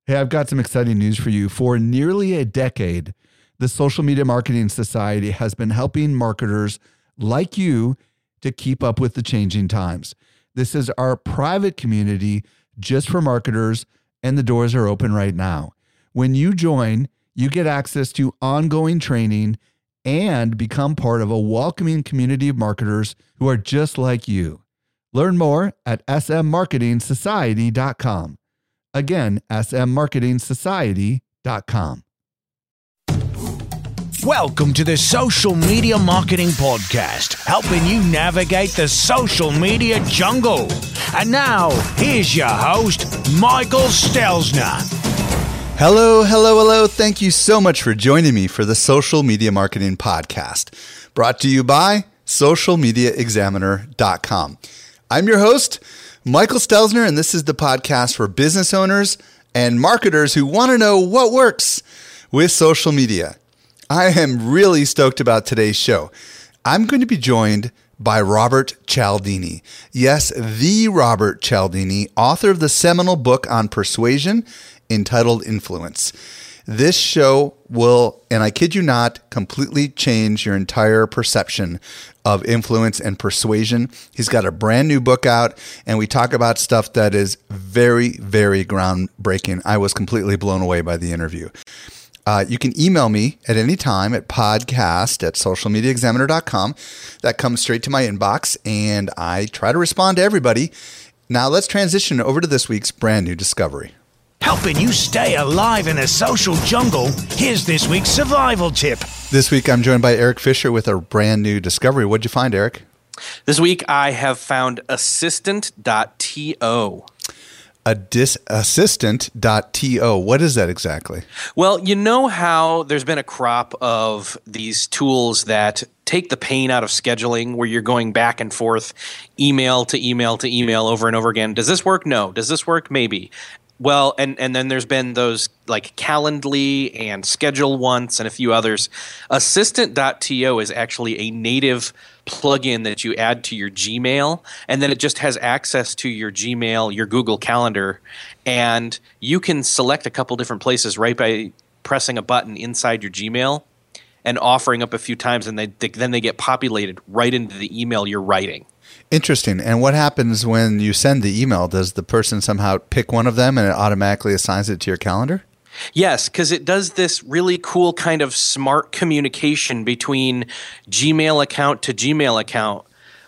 Hey, I've got some exciting news for you. For nearly a decade, the Social Media Marketing Society has been helping marketers like you to keep up with the changing times. This is our private community just for marketers, and the doors are open right now. When you join, you get access to ongoing training and become part of a welcoming community of marketers who are just like you. Learn more at smmarketingsociety.com. Again, smmarketingsociety.com. Welcome to the Social Media Marketing Podcast, helping you navigate the social media jungle. And now, here's your host, Michael Stelzner. Hello. Thank you so much for joining me for the Social Media Marketing Podcast, brought to you by socialmediaexaminer.com. I'm your host, Michael Stelzner, and this is the podcast for business owners and marketers who want to know what works with social media. I am really stoked about today's show. I'm going to be joined by Robert Cialdini. Yes, the Robert Cialdini, author of the seminal book on persuasion entitled Influence. This show will, and I kid you not, completely change your entire perception of influence and persuasion. He's got a brand new book out, and we talk about stuff that is very, very groundbreaking. I was completely blown away by the interview. You can email me at any time at podcast@socialmediaexaminer.com. That comes straight to my inbox, and I try to respond to everybody. Now let's transition over to this week's brand new discovery. Helping you stay alive in a social jungle, here's this week's survival tip. This week, I'm joined by Eric Fisher with a brand new discovery. What'd you find, Eric? This week, I have found assistant.to. Assistant.to. What is that exactly? Well, you know how there's been a crop of these tools that take the pain out of scheduling, where you're going back and forth, email to email to email over and over again. Does this work? No. Does this work? Maybe. Well, and then there's been those like Calendly and Schedule Once and a few others. Assistant.to is actually a native plugin that you add to your Gmail, and then it just has access to your Gmail, your Google Calendar, and you can select a couple different places right by pressing a button inside your Gmail and offering up a few times, and then they get populated right into the email you're writing. Interesting. And what happens when you send the email? Does the person somehow pick one of them and it automatically assigns it to your calendar? Yes, because it does this really cool kind of smart communication between Gmail account to Gmail account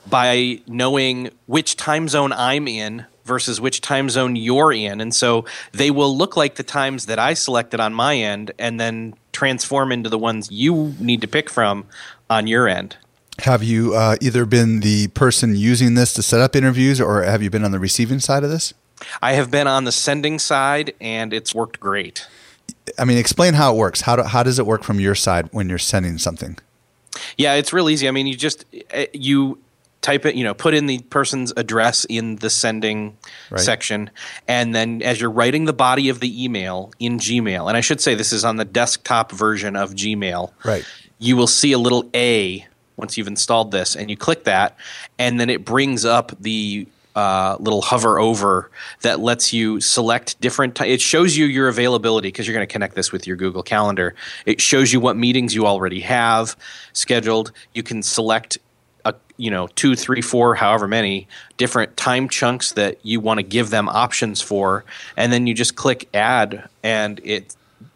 by knowing which time zone I'm in versus which time zone you're in. And so they will look like the times that I selected on my end and then transform into the ones you need to pick from on your end. Have you either been the person using this to set up interviews, or have you been on the receiving side of this? I have been on the sending side, and it's worked great. I mean, explain how it works. How does it work from your side when you're sending something? Yeah, it's real easy. I mean, you type it, put in the person's address in the sending section, and then as you're writing the body of the email in Gmail, and I should say this is on the desktop version of Gmail, right? You will see a little A once you've installed this, and you click that, and then it brings up the little hover over that lets you select different it shows you your availability, because you're going to connect this with your Google Calendar. It shows you what meetings you already have scheduled. You can select 2, 3, 4, however many different time chunks that you want to give them options for, and then you just click add, and it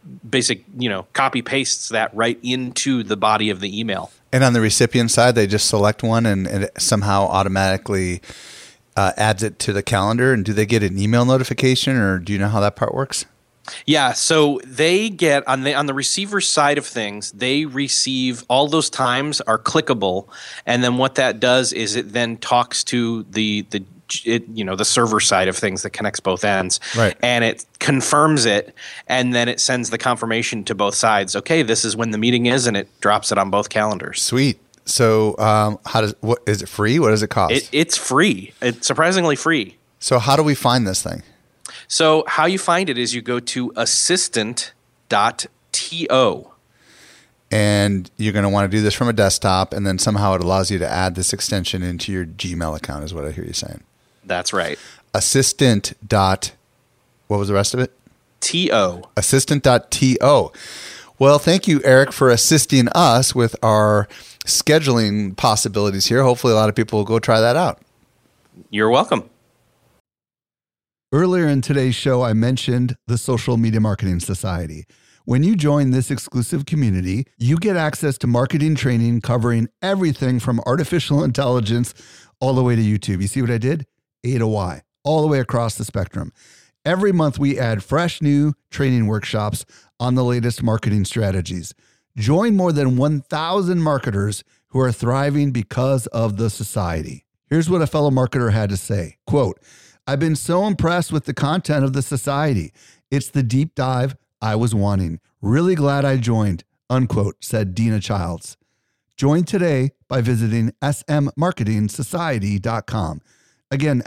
copy pastes that right into the body of the email. And on the recipient side, they just select one and it somehow automatically adds it to the calendar. And do they get an email notification, or do you know how that part works? Yeah, so they get on the receiver side of things, they receive all those times are clickable, and then what that does is it then talks to the server side of things that connects both ends, right? And it confirms it, and then it sends the confirmation to both sides. Okay, this is when the meeting is, and it drops it on both calendars. Sweet. So, what is it free? What does it cost? It's free. It's surprisingly free. So, how do we find this thing? So, how you find it is you go to assistant.to. And you're going to want to do this from a desktop, and then somehow it allows you to add this extension into your Gmail account, is what I hear you saying. That's right. Assistant. What was the rest of it? Assistant.to. Well, thank you, Eric, for assisting us with our scheduling possibilities here. Hopefully a lot of people will go try that out. You're welcome. Earlier in today's show, I mentioned the Social Media Marketing Society. When you join this exclusive community, you get access to marketing training covering everything from artificial intelligence all the way to YouTube. You see what I did? A to Y, all the way across the spectrum. Every month, we add fresh new training workshops on the latest marketing strategies. Join more than 1,000 marketers who are thriving because of the society. Here's what a fellow marketer had to say. Quote, "I've been so impressed with the content of the society. It's the deep dive I was wanting. Really glad I joined," unquote, said Dina Childs. Join today by visiting smmarketingsociety.com. Again,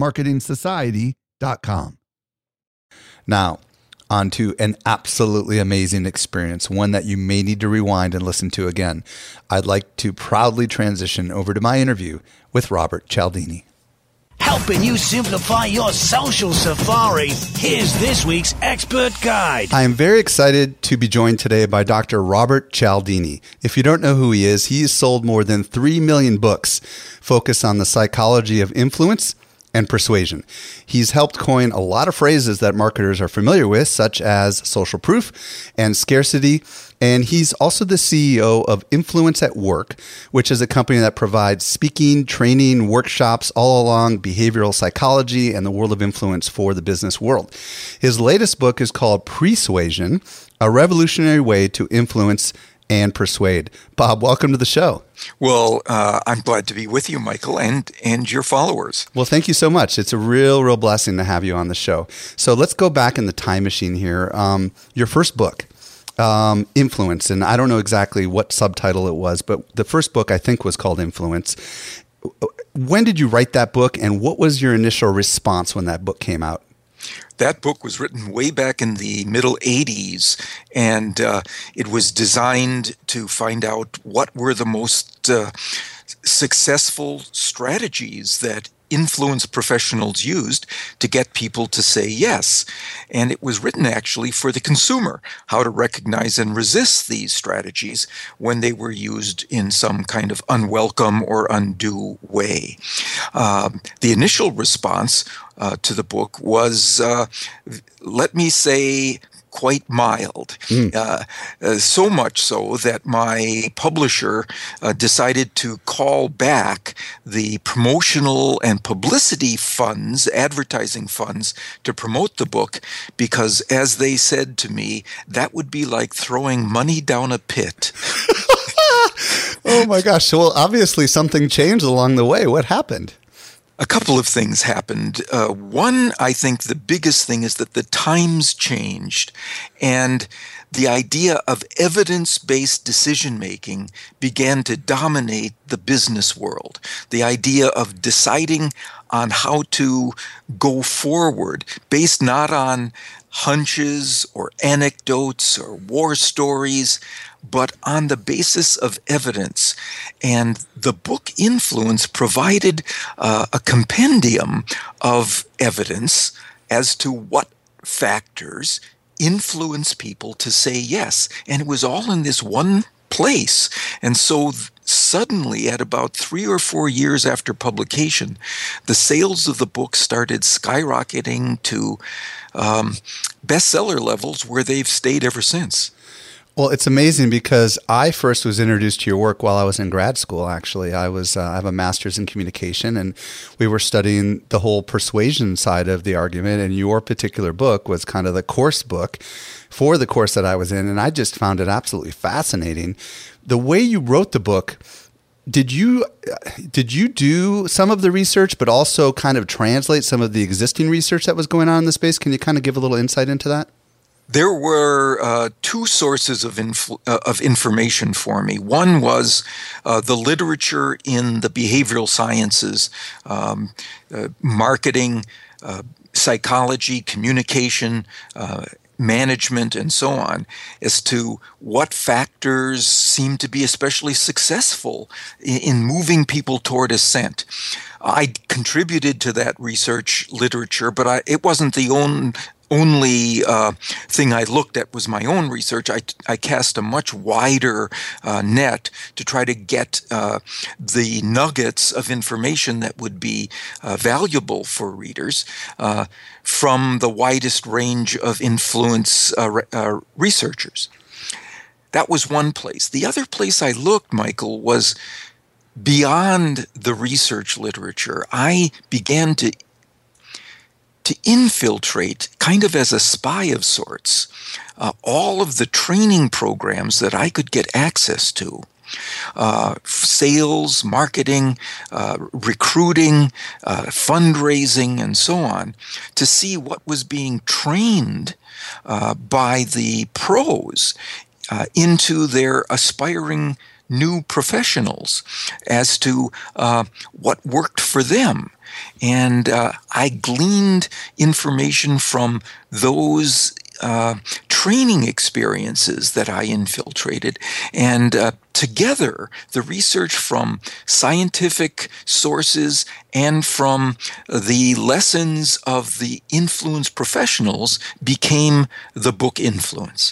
smmarketingsociety.com. Now, on to an absolutely amazing experience, one that you may need to rewind and listen to again. I'd like to proudly transition over to my interview with Robert Cialdini. Helping you simplify your social safari, here's this week's expert guide. I am very excited to be joined today by Dr. Robert Cialdini. If you don't know who he is, he's sold more than 3 million books focused on the psychology of influence and persuasion. He's helped coin a lot of phrases that marketers are familiar with, such as social proof and scarcity. And he's also the CEO of Influence at Work, which is a company that provides speaking, training, workshops all along behavioral psychology and the world of influence for the business world. His latest book is called Persuasion, A Revolutionary Way to Influence and Persuade. Bob, welcome to the show. Well, I'm glad to be with you, Michael, and your followers. Well, thank you so much. It's a real blessing to have you on the show. So let's go back in the time machine here. Your first book, Influence, and I don't know exactly what subtitle it was, but the first book I think was called Influence. When did you write that book, and what was your initial response when that book came out? That book was written way back in the middle 80s, and it was designed to find out what were the most successful strategies that influence professionals used to get people to say yes. And it was written actually for the consumer, how to recognize and resist these strategies when they were used in some kind of unwelcome or undue way. The initial response to the book was, let me say, quite mild. So much so that my publisher decided to call back the promotional and publicity funds, advertising funds, to promote the book because, as they said to me, that would be like throwing money down a pit. Oh my gosh. Well, obviously something changed along the way. What happened? A couple of things happened. One, I think the biggest thing is that the times changed, and the idea of evidence-based decision-making began to dominate the business world. The idea of deciding on how to go forward based not on hunches or anecdotes or war stories, but on the basis of evidence. And the book Influence provided a compendium of evidence as to what factors influence people to say yes. And it was all in this one place. And so suddenly, at about 3 or 4 years after publication, the sales of the book started skyrocketing to bestseller levels where they've stayed ever since. Well, it's amazing because I first was introduced to your work while I was in grad school, actually. I have a master's in communication, and we were studying the whole persuasion side of the argument, and your particular book was kind of the course book for the course that I was in, and I just found it absolutely fascinating. The way you wrote the book, did you do some of the research, but also kind of translate some of the existing research that was going on in the space? Can you kind of give a little insight into that? There were two sources of information for me. One was the literature in the behavioral sciences, marketing, psychology, communication, management, and so on, as to what factors seem to be especially successful in moving people toward assent. I contributed to that research literature, but it wasn't the only thing I looked at was my own research. I cast a much wider net to try to get the nuggets of information that would be valuable for readers from the widest range of influence researchers. That was one place. The other place I looked, Michael, was beyond the research literature. I began to infiltrate, kind of as a spy of sorts, all of the training programs that I could get access to. Sales, marketing, recruiting, fundraising, and so on, to see what was being trained by the pros into their aspiring new professionals as to what worked for them. And I gleaned information from those training experiences that I infiltrated. And together, the research from scientific sources and from the lessons of the influence professionals became the book Influence.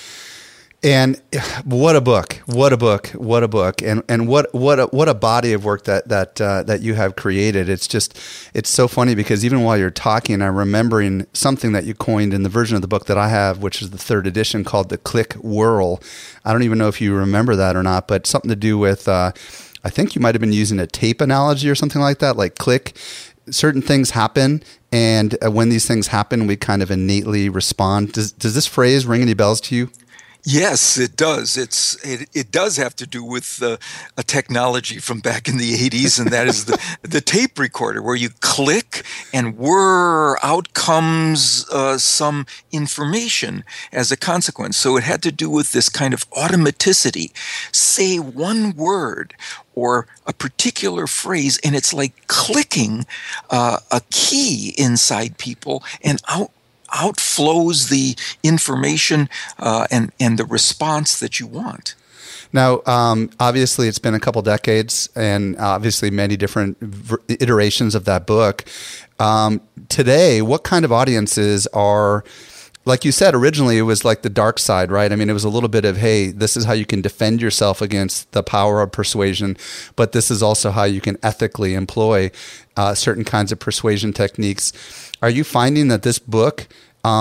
And what a book! What a book! What a book! And what a body of work that you have created. It's so funny because even while you're talking, I'm remembering something that you coined in the version of the book that I have, which is the 3rd edition, called the Click Whirl. I don't even know if you remember that or not, but something to do with I think you might have been using a tape analogy or something like that, like click. Certain things happen, and when these things happen, we kind of innately respond. Does this phrase ring any bells to you? Yes, it does. It does have to do with a technology from back in the 80s, and that is the tape recorder, where you click and out comes some information as a consequence. So it had to do with this kind of automaticity. Say one word or a particular phrase, and it's like clicking a key inside people, and outflows the information and the response that you want. Now, obviously, it's been a couple decades, and obviously many different iterations of that book. Today, what kind of audiences are, like you said, originally it was like the dark side, right? I mean, it was a little bit of, hey, this is how you can defend yourself against the power of persuasion, but this is also how you can ethically employ certain kinds of persuasion techniques. Are you finding that this book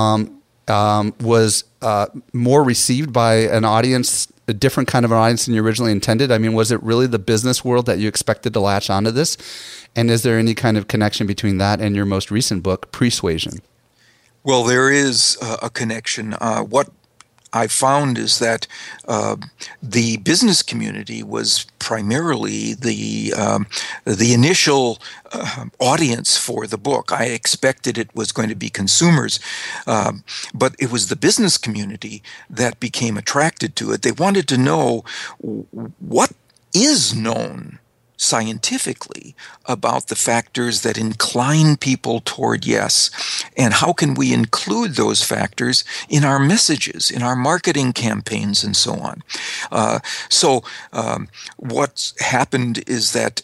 was more received by an audience, a different kind of an audience than you originally intended? I mean, was it really the business world that you expected to latch onto this? And is there any kind of connection between that and your most recent book, Persuasion? Well, there is a connection. What I found is that the business community was primarily the initial audience for the book. I expected it was going to be consumers, but it was the business community that became attracted to it. They wanted to know what is known scientifically about the factors that incline people toward yes, and how can we include those factors in our messages, in our marketing campaigns, and so on. So what's happened is that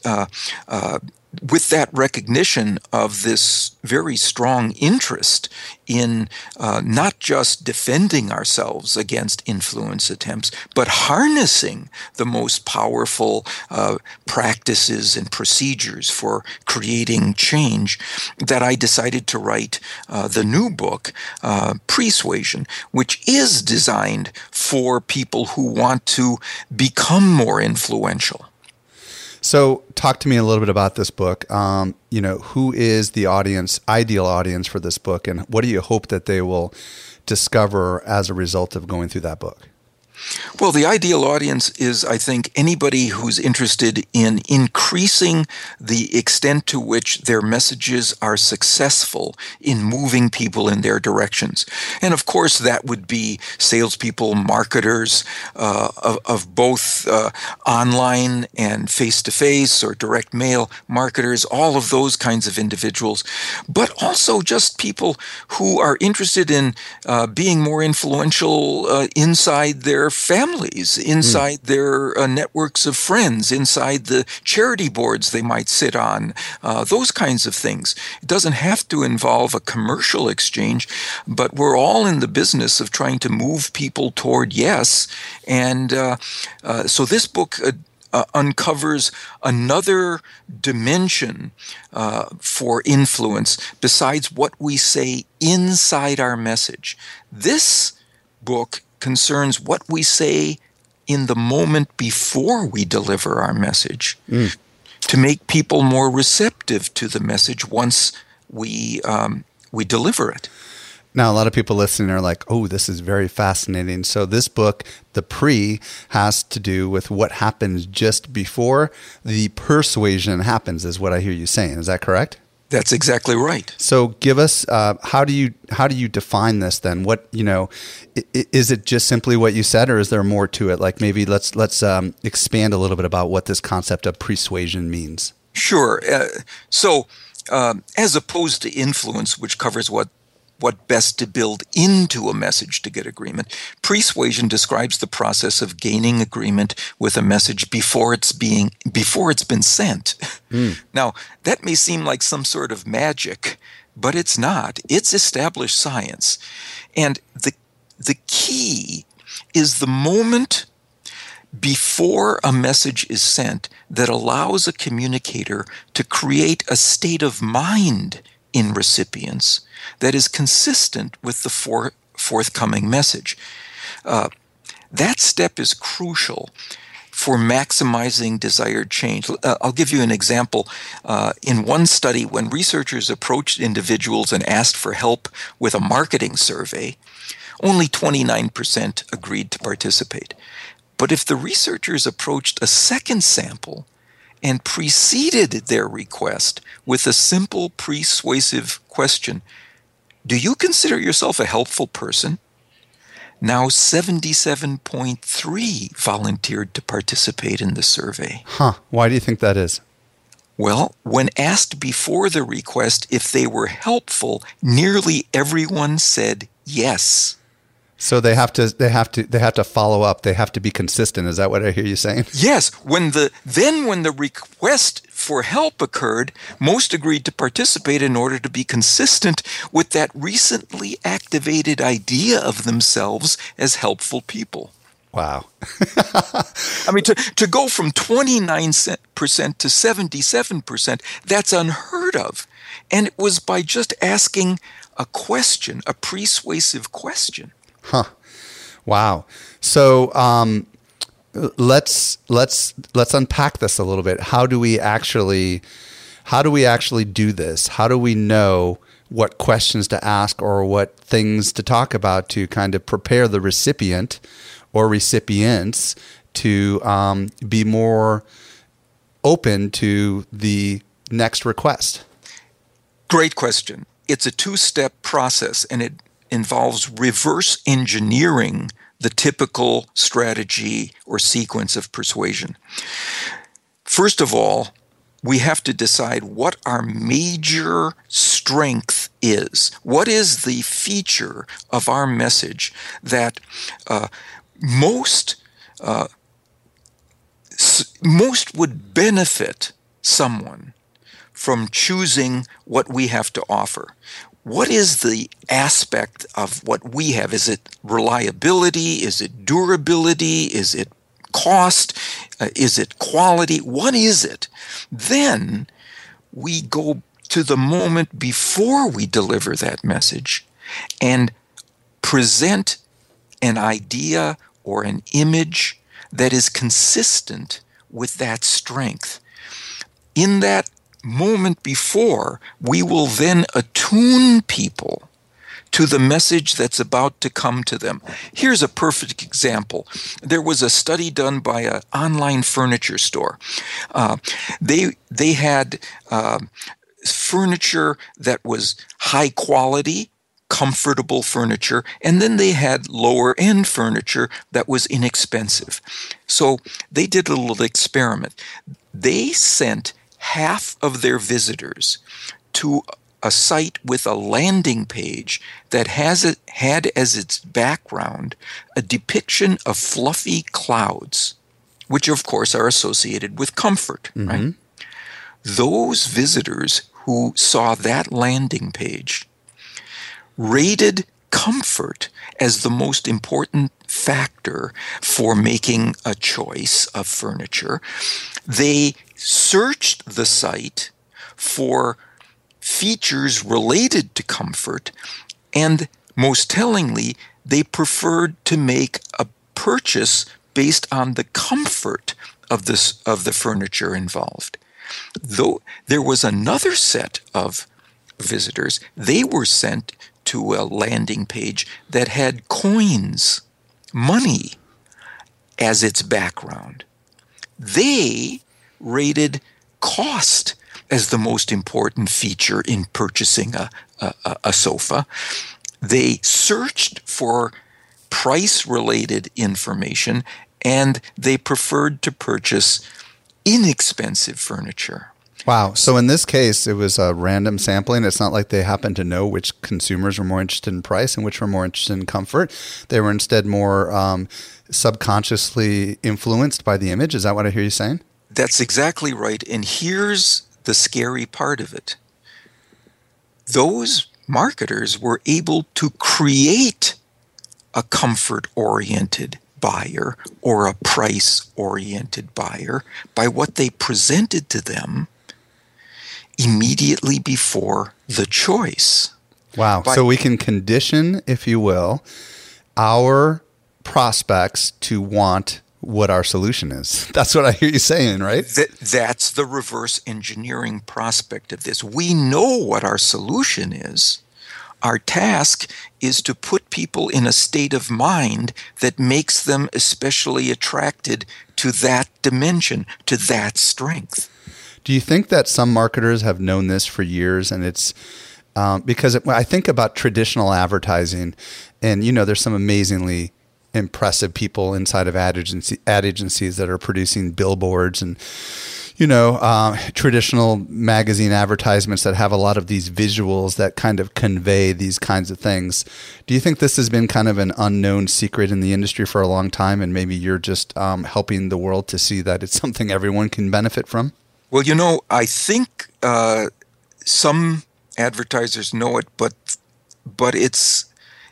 with that recognition of this very strong interest in not just defending ourselves against influence attempts, but harnessing the most powerful practices and procedures for creating change, that I decided to write the new book, Persuasion, which is designed for people who want to become more influential. So talk to me a little bit about this book. Who is the ideal audience for this book, and what do you hope that they will discover as a result of going through that book? Well, the ideal audience is, I think, anybody who's interested in increasing the extent to which their messages are successful in moving people in their directions. And of course, that would be salespeople, marketers of both online and face-to-face or direct mail marketers, all of those kinds of individuals, but also just people who are interested in being more influential inside their their families, inside their networks of friends, inside the charity boards they might sit on, those kinds of things. It doesn't have to involve a commercial exchange, but we're all in the business of trying to move people toward yes. And so this book uncovers another dimension for influence besides what we say inside our message. This book concerns what we say in the moment before we deliver our message to make people more receptive to the message once we deliver it. Now, a lot of people listening are like, oh, this is very fascinating. So this book, The Pre, has to do with what happens just before the persuasion happens, is what I hear you saying. Is that correct? That's exactly right. So give us, how do you define this then? What, is it just simply what you said, or is there more to it? Like maybe let's expand a little bit about what this concept of persuasion means. Sure. So as opposed to influence, which covers what best to build into a message to get agreement, persuasion describes the process of gaining agreement with a message before it's been sent. Now, that may seem like some sort of magic, but it's not. It's established science. And the key is the moment before a message is sent that allows a communicator to create a state of mind in recipients that is consistent with the forthcoming message. That step is crucial for maximizing desired change. I'll give you an example. In one study, when researchers approached individuals and asked for help with a marketing survey, only 29% agreed to participate. But if the researchers approached a second sample and preceded their request with a simple persuasive question, do you consider yourself a helpful person? Now 77.3 volunteered to participate in the survey. Why do you think that is? Well, when asked before the request if they were helpful, nearly everyone said yes. So they have to follow up. They have to be consistent. Is that what I hear you saying? Yes. When the request for help occurred, most agreed to participate in order to be consistent with that recently activated idea of themselves as helpful people. Wow. I mean, to go from 29% to 77%, that's unheard of. And it was by just asking a question, a persuasive question. Wow. So let's unpack this a little bit. How do we actually do this? How do we know what questions to ask or what things to talk about to kind of prepare the recipient or recipients to be more open to the next request? Great question. It's a two-step process, and it involves reverse engineering the typical strategy or sequence of persuasion. First of all, we have to decide what our major strength is. What is the feature of our message that most would benefit someone from choosing what we have to offer? What is the aspect of what we have? Is it reliability? Is it durability? Is it cost? Is it quality? What is it? Then we go to the moment before we deliver that message and present an idea or an image that is consistent with that strength. In that moment before, we will then attune people to the message that's about to come to them. Here's a perfect example. There was a study done by an online furniture store. They had furniture that was high quality, comfortable furniture, and then they had lower end furniture that was inexpensive. So they did a little experiment. They sent half of their visitors to a site with a landing page that had as its background a depiction of fluffy clouds, which of course are associated with comfort, right? Those visitors who saw that landing page rated comfort as the most important factor for making a choice of furniture. They searched the site for features related to comfort, and most tellingly, they preferred to make a purchase based on the comfort of the furniture involved. Though there was another set of visitors, they were sent to a landing page that had coins, money, as its background. They rated cost as the most important feature in purchasing a sofa. They searched for price-related information, and they preferred to purchase inexpensive furniture. Wow. So in this case, it was a random sampling. It's not like they happened to know which consumers were more interested in price and which were more interested in comfort. They were instead more subconsciously influenced by the image. Is that what I hear you saying? That's exactly right. And here's the scary part of it. Those marketers were able to create a comfort-oriented buyer or a price-oriented buyer by what they presented to them immediately before the choice. Wow. So we can condition, if you will, our prospects to want what our solution is. That's what I hear you saying, right? That's the reverse engineering prospect of this. We know what our solution is. Our task is to put people in a state of mind that makes them especially attracted to that dimension, to that strength. Do you think that some marketers have known this for years, and it's because I think about traditional advertising, and there's some amazingly impressive people inside of ad agencies that are producing billboards and traditional magazine advertisements that have a lot of these visuals that kind of convey these kinds of things. Do you think this has been kind of an unknown secret in the industry for a long time, and maybe you're just helping the world to see that it's something everyone can benefit from? Well, I think some advertisers know it, but it's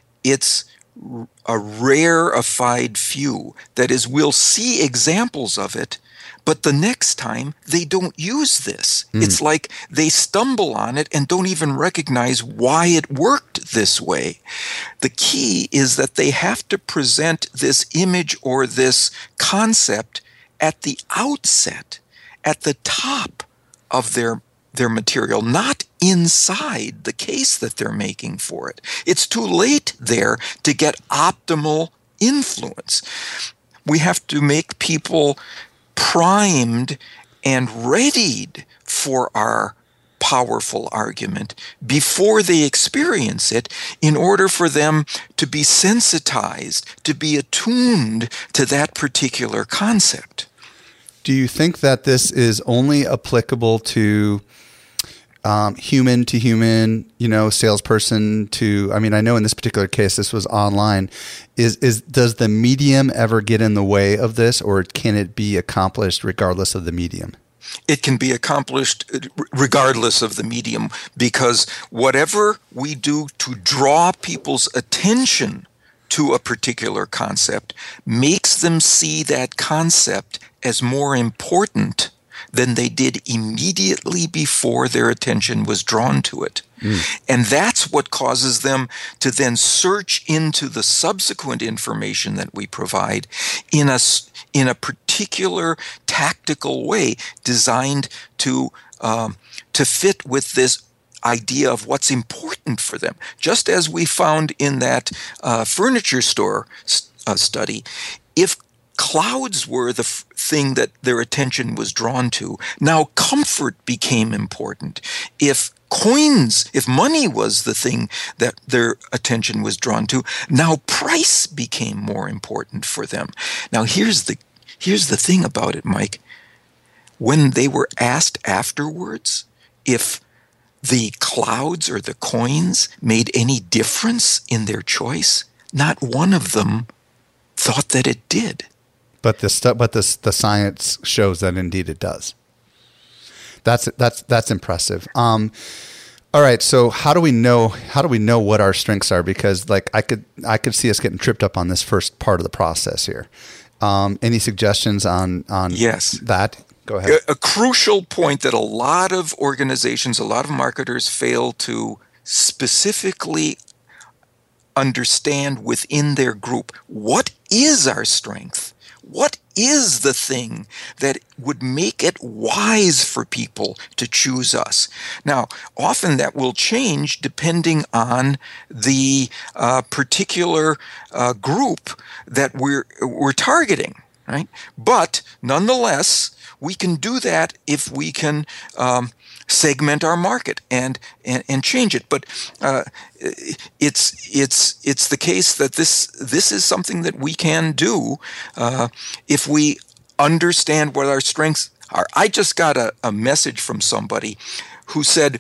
a rarefied few. That is, we'll see examples of it, but the next time they don't use this. It's like they stumble on it and don't even recognize why it worked this way. The key is that they have to present this image or this concept at the outset, at the top of their material, not inside the case that they're making for it. It's too late there to get optimal influence. We have to make people primed and readied for our powerful argument before they experience it, in order for them to be sensitized, to be attuned to that particular concept. Do you think that this is only applicable to human to human, salesperson to, I know in this particular case, this was online. Does the medium ever get in the way of this, or can it be accomplished regardless of the medium? It can be accomplished regardless of the medium, because whatever we do to draw people's attention to a particular concept makes them see that concept as more important than they did immediately before their attention was drawn to it. And that's what causes them to then search into the subsequent information that we provide in a particular tactical way designed to fit with this idea of what's important for them. Just as we found in that furniture store study, if clouds were the thing that their attention was drawn to, now comfort became important. If money was the thing that their attention was drawn to, now price became more important for them. Now here's the thing about it, Mike. When they were asked afterwards if the clouds or the coins made any difference in their choice? Not one of them thought that it did. But the science shows that indeed it does. That's impressive. All right, so how do we know what our strengths are? Because like I could see us getting tripped up on this first part of the process here. Any suggestions on yes. that? Go ahead. A crucial point that a lot of organizations, a lot of marketers fail to specifically understand within their group. What is our strength? What is the thing that would make it wise for people to choose us? Now, often that will change depending on the particular group that we're targeting, right? But nonetheless, we can do that if we can segment our market and change it. But it's the case that this is something that we can do if we understand what our strengths are. I just got a message from somebody who said,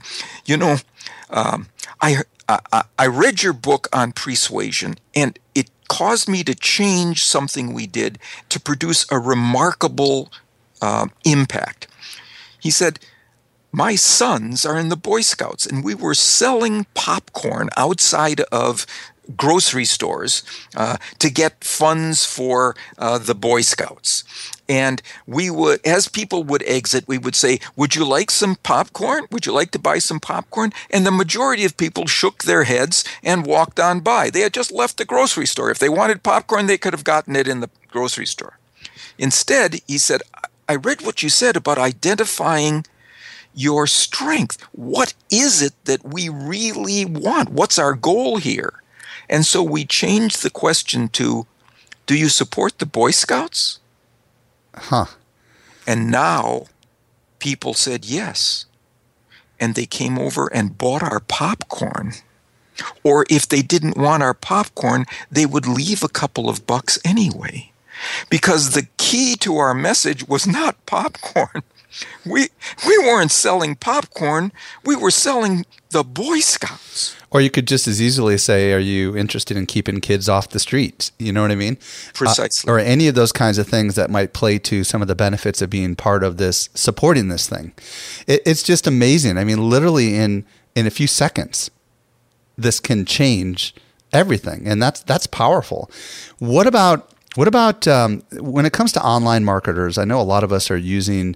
I read your book on persuasion, and it caused me to change something we did to produce a remarkable impact. He said, my sons are in the Boy Scouts, and we were selling popcorn outside of grocery stores to get funds for the Boy Scouts. And we would, as people would exit, we would say, would you like some popcorn? Would you like to buy some popcorn? And the majority of people shook their heads and walked on by. They had just left the grocery store. If they wanted popcorn, they could have gotten it in the grocery store. Instead, he said, I read what you said about identifying your strength. What is it that we really want? What's our goal here? And so we changed the question to, do you support the Boy Scouts? Huh. And now people said yes. And they came over and bought our popcorn. Or if they didn't want our popcorn, they would leave a couple of bucks anyway. Because the key to our message was not popcorn. We weren't selling popcorn. We were selling the Boy Scouts. Or you could just as easily say, are you interested in keeping kids off the streets? You know what I mean? Precisely. Or any of those kinds of things that might play to some of the benefits of being part of this, supporting this thing. It's just amazing. I mean, literally in a few seconds, this can change everything. And that's powerful. What about when it comes to online marketers? I know a lot of us are using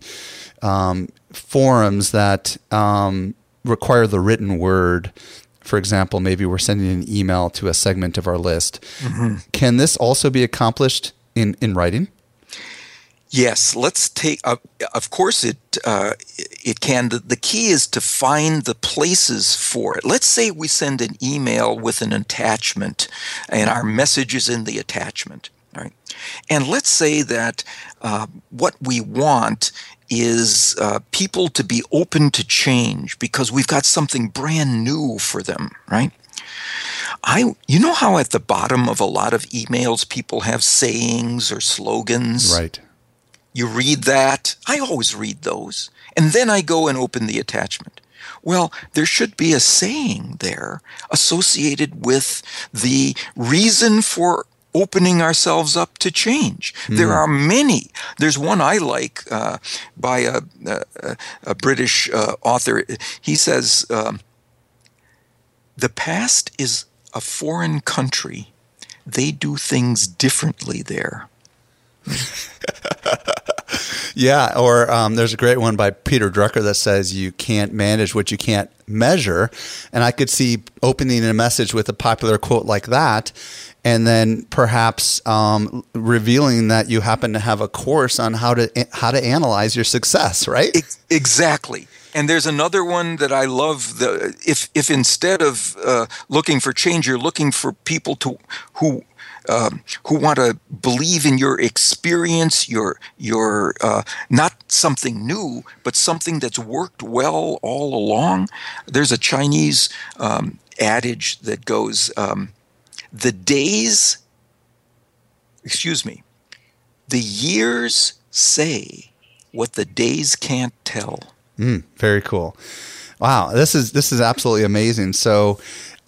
forums that require the written word. For example, maybe we're sending an email to a segment of our list. Mm-hmm. Can this also be accomplished in writing? Yes, let's take. Of course, it can. The key is to find the places for it. Let's say we send an email with an attachment, and our message is in the attachment. Right, and let's say that what we want is people to be open to change because we've got something brand new for them, right? You know how at the bottom of a lot of emails people have sayings or slogans? Right. You read that. I always read those. And then I go and open the attachment. Well, there should be a saying there associated with the reason for opening ourselves up to change. There are many. There's one I like by a British author. He says, the past is a foreign country. They do things differently there. Yeah, or there's a great one by Peter Drucker that says you can't manage what you can't measure. And I could see opening a message with a popular quote like that, and then perhaps revealing that you happen to have a course on how to analyze your success, right? Exactly. And there's another one that I love. If instead of looking for change, you're looking for people who want to believe in your experience, your not something new, but something that's worked well all along. There's a Chinese adage that goes, the years say what the days can't tell. Very cool. Wow, this is absolutely amazing. So,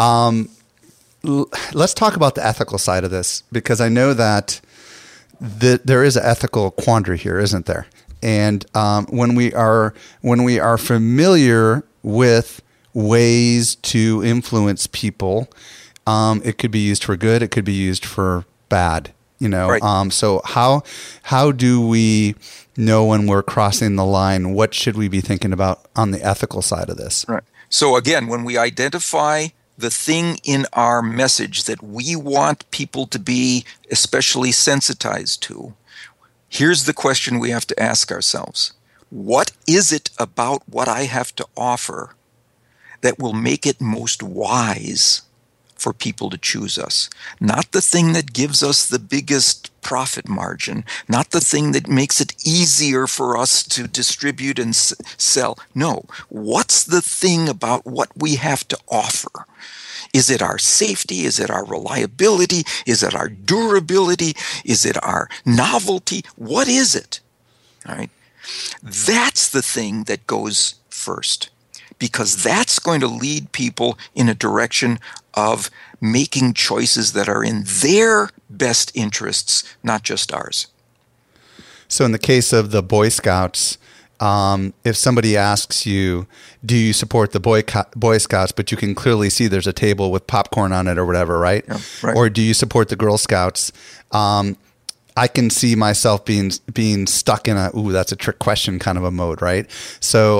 let's talk about the ethical side of this, because I know that there is an ethical quandary here, isn't there? And when we are familiar with ways to influence people, it could be used for good, it could be used for bad. Right. So how do we know when we're crossing the line? What should we be thinking about on the ethical side of this? Right. So again, when we identify the thing in our message that we want people to be especially sensitized to, here's the question we have to ask ourselves. What is it about what I have to offer that will make it most wise for people to choose us? Not the thing that gives us the biggest profit margin, not the thing that makes it easier for us to distribute and sell. No, what's the thing about what we have to offer? Is it our safety? Is it our reliability? Is it our durability? Is it our novelty? What is it? All right. That's the thing that goes first, because that's going to lead people in a direction of making choices that are in their best interests, not just ours. So in the case of the Boy Scouts, if somebody asks you, do you support the Boy Scouts, but you can clearly see there's a table with popcorn on it or whatever, right? Yeah, right. Or do you support the Girl Scouts? I can see myself being stuck in that's a trick question kind of a mode, right? So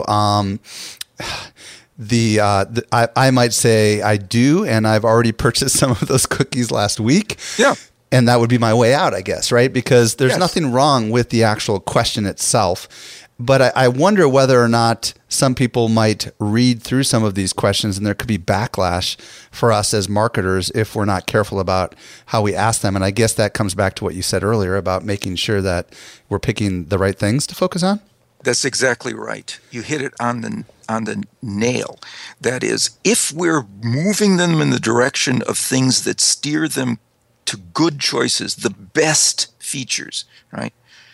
I might say I do, and I've already purchased some of those cookies last week. Yeah. And that would be my way out, I guess, right? Because there's nothing wrong with the actual question itself. But I wonder whether or not some people might read through some of these questions, and there could be backlash for us as marketers if we're not careful about how we ask them. And I guess that comes back to what you said earlier about making sure that we're picking the right things to focus on. That's exactly right. You hit it on the nail. That is, if we're moving them in the direction of things that steer them to good choices, the best features, right?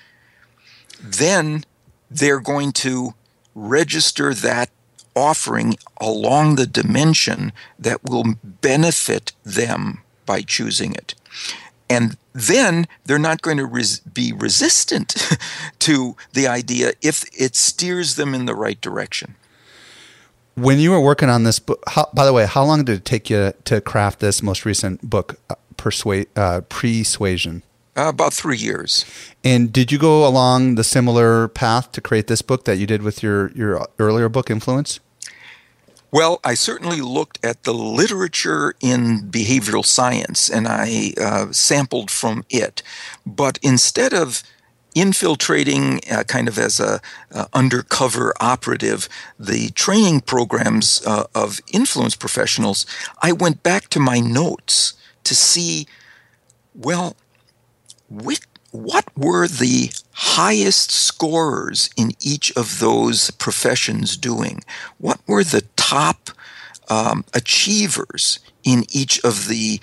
Then they're going to register that offering along the dimension that will benefit them by choosing it. And then they're not going to be resistant to the idea if it steers them in the right direction. When you were working on this book, by the way, how long did it take you to craft this most recent book, Persuasion? About 3 years. And did you go along the similar path to create this book that you did with your earlier book, Influence? Well, I certainly looked at the literature in behavioral science, and I sampled from it. But instead of infiltrating kind of as a undercover operative the training programs of influence professionals, I went back to my notes to see, well, what were the highest scorers in each of those professions doing? What were the top achievers in each of the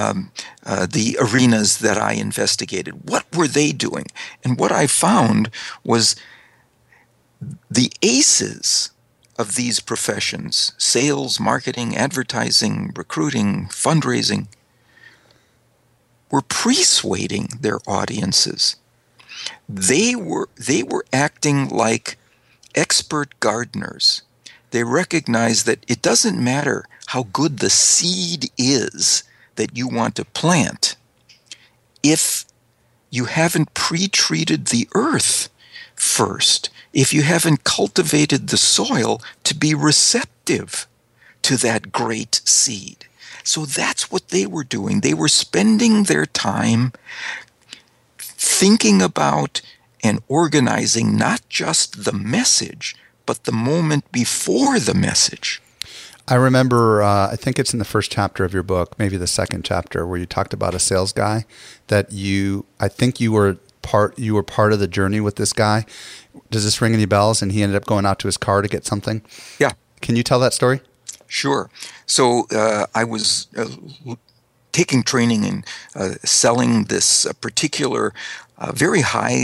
arenas that I investigated? What were they doing? And what I found was the aces of these professions, sales, marketing, advertising, recruiting, fundraising, were persuading their audiences. They were acting like expert gardeners. They recognized that it doesn't matter how good the seed is that you want to plant if you haven't pre-treated the earth first, if you haven't cultivated the soil to be receptive to that great seed. So that's what they were doing. They were spending their time thinking about and organizing not just the message, but the moment before the message. I remember, I think it's in the first chapter of your book, maybe the second chapter, where you talked about a sales guy that I think you were part of the journey with this guy. Does this ring any bells? And he ended up going out to his car to get something. Yeah. Can you tell that story? Sure. So I was taking training in selling this particular very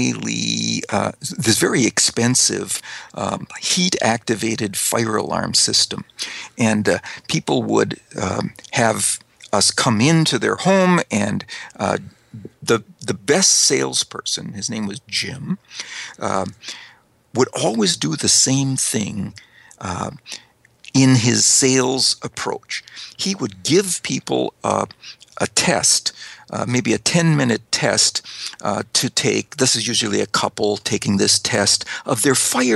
expensive heat-activated fire alarm system. And people would have us come into their home, and the best salesperson, his name was Jim, would always do the same thing in his sales approach. He would give people a test, maybe a 10-minute test to take. This is usually a couple taking this test of their fire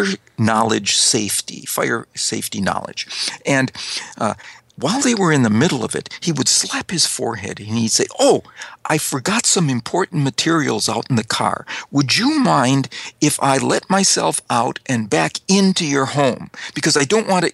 safety knowledge. And while they were in the middle of it, he would slap his forehead and he'd say, "Oh, I forgot some important materials out in the car. Would you mind if I let myself out and back into your home? Because I don't want to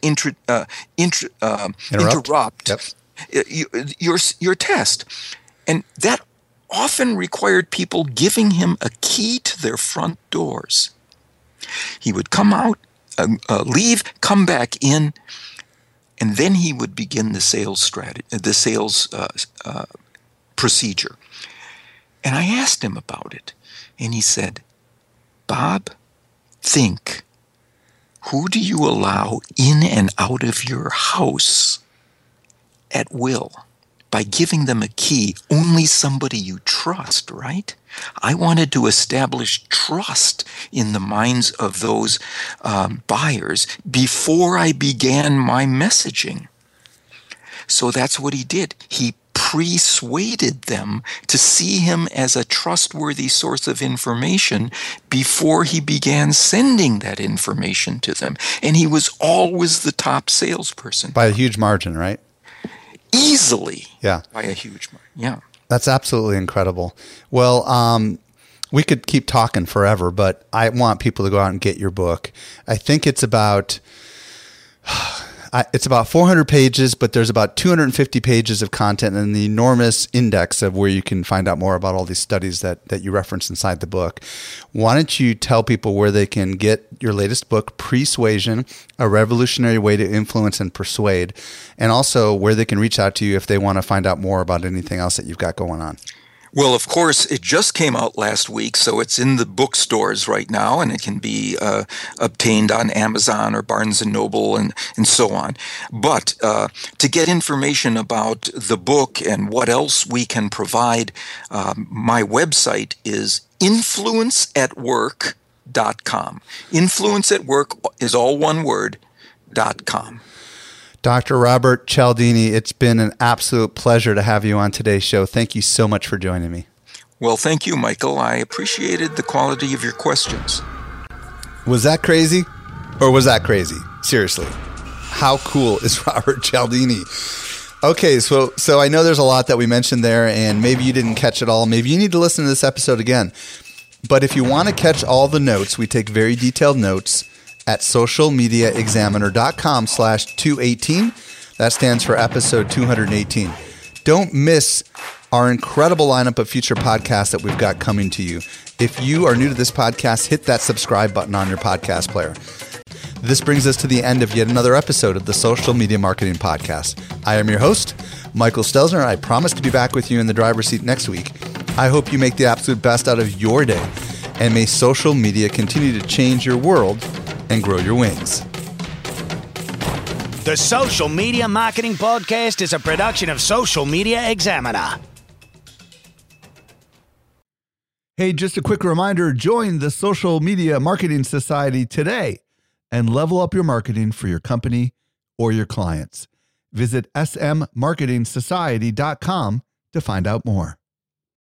interrupt your test." And that often required people giving him a key to their front doors. He would come out, leave, come back in, and then he would begin the sales strategy, the sales procedure. And I asked him about it, and he said, "Bob, think, who do you allow in and out of your house at will? By giving them a key, only somebody you trust, right? I wanted to establish trust in the minds of those buyers before I began my messaging." So that's what he did. He persuaded them to see him as a trustworthy source of information before he began sending that information to them. And he was always the top salesperson. By a huge margin, right? Easily. Yeah. By a huge margin. Yeah. That's absolutely incredible. Well, we could keep talking forever, but I want people to go out and get your book. I think it's about 400 pages, but there's about 250 pages of content and the enormous index of where you can find out more about all these studies that you reference inside the book. Why don't you tell people where they can get your latest book, Persuasion, A Revolutionary Way to Influence and Persuade, and also where they can reach out to you if they want to find out more about anything else that you've got going on. Well, of course, it just came out last week, so it's in the bookstores right now, and it can be obtained on Amazon or Barnes & Noble and so on. But to get information about the book and what else we can provide, my website is influenceatwork.com. Influence at Work is all one word, .com. Dr. Robert Cialdini, it's been an absolute pleasure to have you on today's show. Thank you so much for joining me. Well, thank you, Michael. I appreciated the quality of your questions. Was that crazy? Or was that crazy? Seriously. How cool is Robert Cialdini? Okay, so I know there's a lot that we mentioned there, and maybe you didn't catch it all. Maybe you need to listen to this episode again. But if you want to catch all the notes, we take very detailed notes at socialmediaexaminer.com/218. That stands for episode 218. Don't miss our incredible lineup of future podcasts that we've got coming to you. If you are new to this podcast, hit that subscribe button on your podcast player. This brings us to the end of yet another episode of the Social Media Marketing Podcast. I am your host, Michael Stelzner. I promise to be back with you in the driver's seat next week. I hope you make the absolute best out of your day, and may social media continue to change your world and grow your wings. The Social Media Marketing Podcast is a production of Social Media Examiner. Hey, just a quick reminder, join the Social Media Marketing Society today and level up your marketing for your company or your clients. Visit smmarketingsociety.com to find out more.